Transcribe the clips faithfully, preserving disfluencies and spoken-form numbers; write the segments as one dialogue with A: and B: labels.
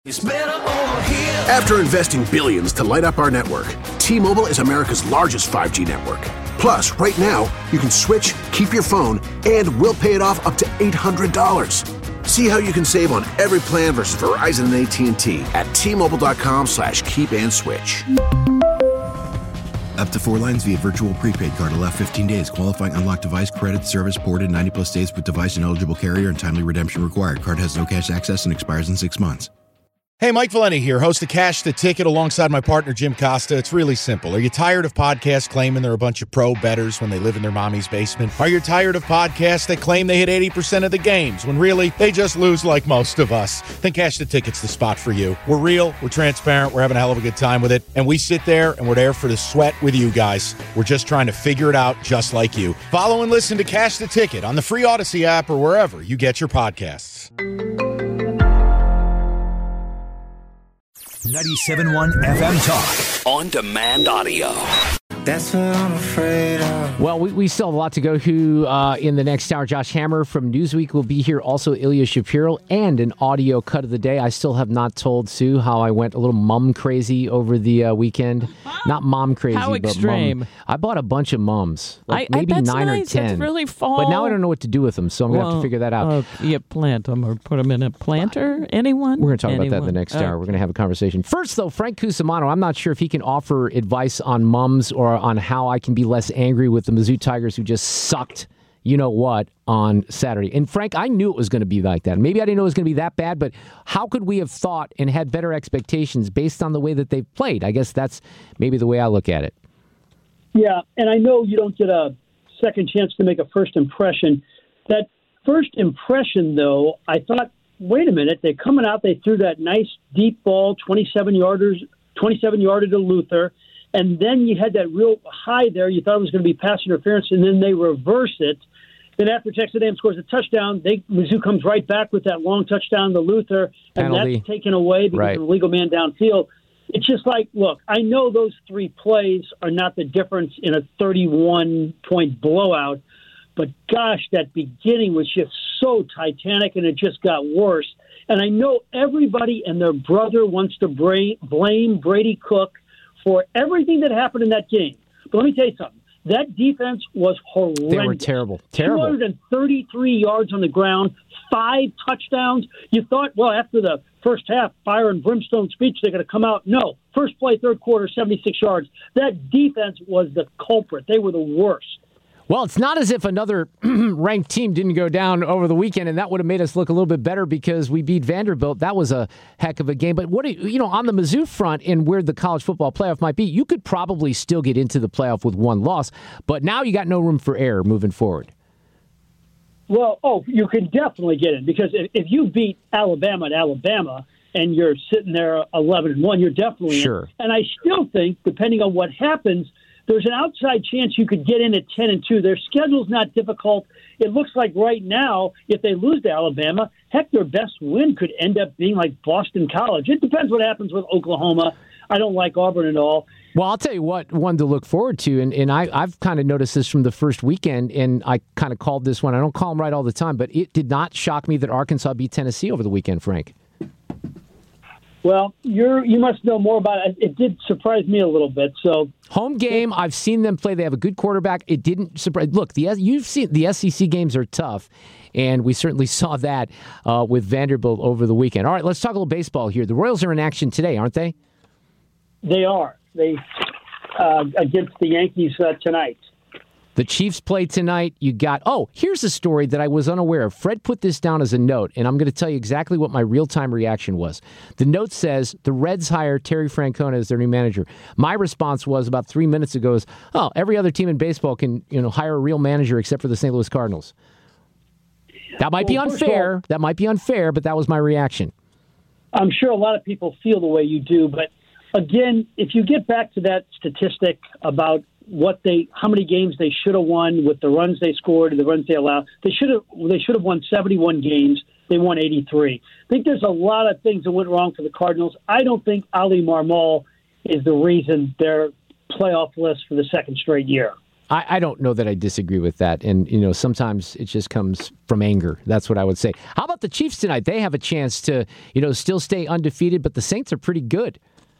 A: After investing billions to light up our network, T-Mobile is America's largest five G network. Plus, right now, you can switch, keep your phone, and we'll pay it off up to eight hundred dollars. See how you can save on every plan versus Verizon and A T and T at T-Mobile.com slash keep and switch.
B: Up to four lines via virtual prepaid card. Allow fifteen days. Qualifying unlocked device credit service ported ninety plus days with device and eligible carrier and timely redemption required. Card has no cash access and expires in six months.
C: Hey, Mike Valenti here, host of Cash the Ticket alongside my partner, Jim Costa. It's really simple. Are you tired of podcasts claiming they're a bunch of pro bettors when they live in their mommy's basement? Are you tired of podcasts that claim they hit eighty percent of the games when really they just lose like most of us? Then Cash the Ticket's the spot for you. We're real, we're transparent, we're having a hell of a good time with it, and we sit there and we're there for the sweat with you guys. We're just trying to figure it out just like you. Follow and listen to Cash the Ticket on the free Odyssey app or wherever you get your podcasts.
D: ninety-seven point one F M Talk. On demand audio.
E: That's what I'm afraid of.
F: Well, we, we still have a lot to go to uh, in the next hour. Josh Hammer from Newsweek will be here. Also, Ilya Shapiro and an audio cut of the day. I still have not told Sue how I went a little mum crazy over the uh, weekend. Not mom crazy,
G: how
F: but
G: extreme.
F: Mum. I bought a bunch of mums, like
G: I,
F: maybe
G: I, that's
F: nine
G: nice.
F: or ten.
G: It's really fall.
F: But now I don't know what to do with them, so I'm going to
G: well,
F: have to figure that out.
G: Uh, you plant them or put them in a planter? Anyone?
F: We're going to talk
G: Anyone?
F: about that in the next
G: oh.
F: hour. We're going to have a conversation. First, though, Frank Cusimano, I'm not sure if he can offer advice on mums or on how I can be less angry with the Mizzou Tigers who just sucked, you know what, on Saturday. And Frank, I knew it was going to be like that. Maybe I didn't know it was going to be that bad, but how could we have thought and had better expectations based on the way that they've played? I guess that's maybe the way I look at it.
H: Yeah, and I know you don't get a second chance to make a first impression. That first impression, though, I thought, wait a minute, they're coming out, they threw that nice deep ball, twenty-seven yarders, twenty-seven yarder to Luther. And then you had that real high there. You thought it was going to be pass interference, and then they reverse it. Then after Texas A and M scores a touchdown, they, Mizzou comes right back with that long touchdown to Luther, and
F: Penalty.
H: that's taken away because
F: Right.
H: of the legal man downfield. It's just like, look, I know those three plays are not the difference in a thirty-one point blowout, but gosh, that beginning was just so titanic, and it just got worse. And I know everybody and their brother wants to bra- blame Brady Cook for everything that happened in that game. But let me tell you something. That defense was horrendous.
F: They were terrible. Terrible.
H: two hundred thirty-three yards on the ground, five touchdowns. You thought, well, after the first half, fire and brimstone speech, they're going to come out. No. First play, third quarter, seventy-six yards. That defense was the culprit. They were the worst.
F: Well, it's not as if another ranked team didn't go down over the weekend, and that would have made us look a little bit better because we beat Vanderbilt. That was a heck of a game. But what do you, you know, on the Mizzou front and where the college football playoff might be, you could probably still get into the playoff with one loss. But now you got no room for error moving forward.
H: Well, oh, you can definitely get in because if, if you beat Alabama at Alabama and you're sitting there eleven and one, you're definitely
F: sure.
H: in. And I still think, depending on what happens, there's an outside chance you could get in at ten and two. Their schedule's not difficult. It looks like right now, if they lose to Alabama, heck, their best win could end up being like Boston College. It depends what happens with Oklahoma. I don't like Auburn at all.
F: Well, I'll tell you what, one to look forward to, and, and I, I've kind of noticed this from the first weekend, and I kind of called this one. I don't call them right all the time, but it did not shock me that Arkansas beat Tennessee over the weekend, Frank.
H: Well, you're you must know more about it. It did surprise me a little bit. So
F: home game, I've seen them play. They have a good quarterback. It didn't surprise. Look, the you've seen the S E C games are tough, and we certainly saw that uh, with Vanderbilt over the weekend. All right, let's talk a little baseball here. The Royals are in action today, aren't they?
H: They are. They uh, against the Yankees uh, tonight.
F: The Chiefs play tonight. You got, oh, here's a story that I was unaware of. Fred put this down as a note, and I'm going to tell you exactly what my real-time reaction was. The note says, the Reds hire Terry Francona as their new manager. My response was about three minutes ago is, oh, every other team in baseball can, you know, hire a real manager except for the Saint Louis Cardinals. That might
H: well,
F: be unfair. All, that might be unfair, but that was my reaction.
H: I'm sure a lot of people feel the way you do, but again, if you get back to that statistic about what they, how many games they should have won with the runs they scored and the runs they allowed, they should have they should have won seventy-one games. They won eighty-three. I think there's a lot of things that went wrong for the Cardinals. I don't think Ali Marmol is the reason they're playoff list for the second straight year.
F: I, I don't know that I disagree with that. And, you know, sometimes it just comes from anger. That's what I would say. How about the Chiefs tonight? They have a chance to, you know, still stay undefeated, but the Saints are pretty good.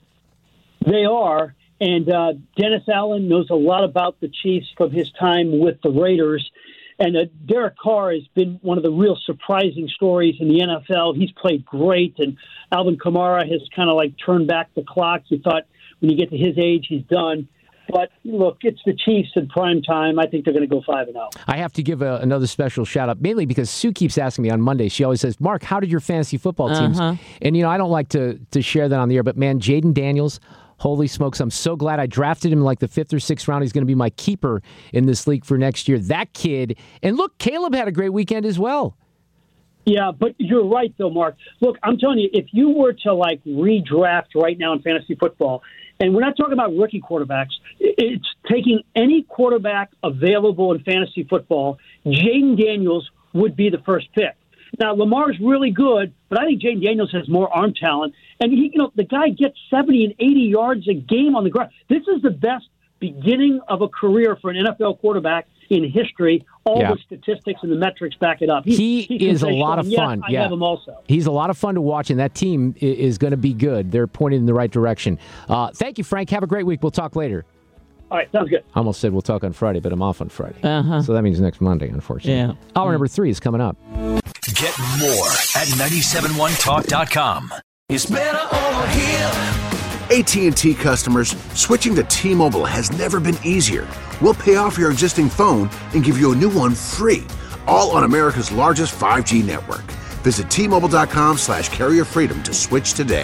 H: They are. And uh, Dennis Allen knows a lot about the Chiefs from his time with the Raiders. And uh, Derek Carr has been one of the real surprising stories in the N F L. He's played great, and Alvin Kamara has kind of like turned back the clock. You thought when you get to his age, he's done. But look, it's the Chiefs in prime time. I think they're going to go five and zero.
F: I have to give a, another special shout out, mainly because Sue keeps asking me on Monday. She always says, "Mark, how did your fantasy football teams?"
G: Uh-huh.
F: And you know, I don't like to to share that on the air, but man, Jaden Daniels. Holy smokes, I'm so glad I drafted him like the fifth or sixth round. He's going to be my keeper in this league for next year. That kid. And look, Caleb had a great weekend as well.
H: Yeah, but you're right, though, Mark. Look, I'm telling you, if you were to, like, redraft right now in fantasy football, and we're not talking about rookie quarterbacks, it's taking any quarterback available in fantasy football, Jaden Daniels would be the first pick. Now, Lamar's really good, but I think Jaden Daniels has more arm talent. And, he, you know, the guy gets seventy and eighty yards a game on the ground. This is the best beginning of a career for an N F L quarterback in history. All
F: yeah.
H: the statistics and the metrics back it up. He's,
F: he
H: he's
F: is a lot of fun.
H: Yes,
F: yeah.
H: I have him also.
F: He's a lot of fun to watch, and that team is going to be good. They're pointed in the right direction. Uh, thank you, Frank. Have a great week. We'll talk later.
H: All right, sounds good.
F: I almost said we'll talk on Friday, but I'm off on Friday.
G: Uh-huh.
F: So that means next Monday, unfortunately.
G: Yeah.
F: Hour mm. number three is coming up.
D: Get more at nine seven one talk dot com. It's better over here.
A: A T and T customers, switching to T-Mobile has never been easier. We'll pay off your existing phone and give you a new one free, all on America's largest five G network. Visit T-Mobile.com slash carrier freedom to switch today.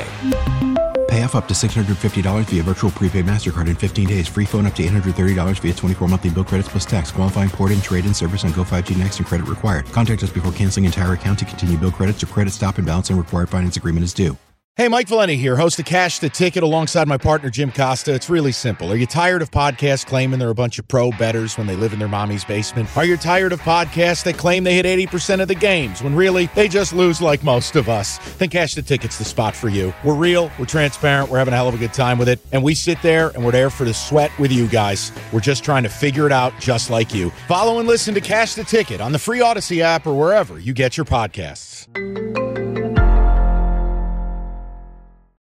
B: Pay off up to six hundred fifty dollars via virtual prepaid MasterCard in fifteen days. Free phone up to eight hundred thirty dollars via twenty-four monthly bill credits plus tax. Qualifying port-in, trade-in service on Go five G Next and credit required. Contact us before canceling entire account to continue bill credits or credit stop and balance and required finance agreement is due.
C: Hey, Mike Valenti here, host of Cash the Ticket alongside my partner, Jim Costa. It's really simple. Are you tired of podcasts claiming they're a bunch of pro bettors when they live in their mommy's basement? Are you tired of podcasts that claim they hit eighty percent of the games when really they just lose like most of us? Then Cash the Ticket's the spot for you. We're real, we're transparent, we're having a hell of a good time with it, and we sit there and we're there for the sweat with you guys. We're just trying to figure it out just like you. Follow and listen to Cash the Ticket on the free Odyssey app or wherever you get your podcasts.